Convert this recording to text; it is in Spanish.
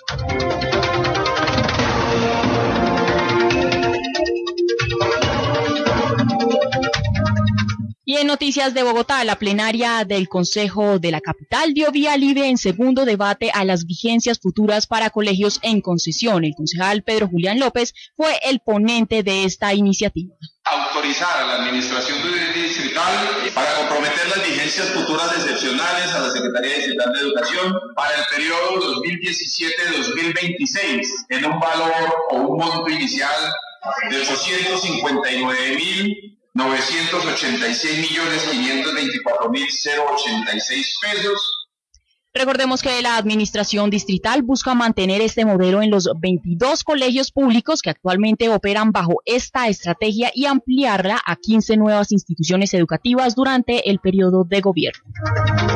Y en noticias de Bogotá, la plenaria del Consejo de la Capital dio vía libre en segundo debate a las vigencias futuras para colegios en concesión. El concejal Pedro Julián López fue el ponente de esta iniciativa. Autorizar a la Administración Distrital para comprometer las vigencias futuras excepcionales a la Secretaría Distrital de Educación para el periodo 2017-2026 en un valor o un monto inicial de 859.986.524.086 pesos. Recordemos que la administración distrital busca mantener este modelo en los 22 colegios públicos que actualmente operan bajo esta estrategia y ampliarla a 15 nuevas instituciones educativas durante el periodo de gobierno.